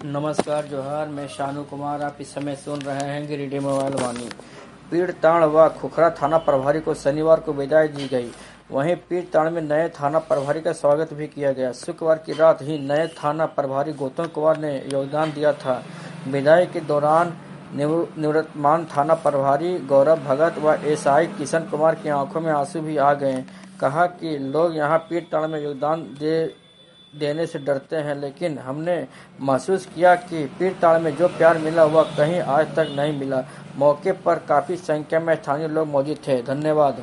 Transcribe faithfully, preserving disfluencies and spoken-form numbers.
नमस्कार जोहार, मैं शानू कुमार। आप इस समय सुन रहे हैं गिरिडीह मोबाइल वाणी। पीड़ताड़ व खुखरा थाना प्रभारी को शनिवार को विदाई दी गई। वहीं पीड़ताड़ में नए थाना प्रभारी का स्वागत भी किया गया। शुक्रवार की रात ही नए थाना प्रभारी गौतम कुमार ने योगदान दिया था। विदाई के दौरान निवर्तमान थाना प्रभारी गौरव भगत व एसआई किशन कुमार की आंखों में आंसू भी आ गए। कहा कि लोग यहाँ पीड़ताड़ में योगदान दे देने से डरते हैं, लेकिन हमने महसूस किया कि पीड़ताड़ में जो प्यार मिला वह कहीं आज तक नहीं मिला। मौके पर काफी संख्या में स्थानीय लोग मौजूद थे। धन्यवाद।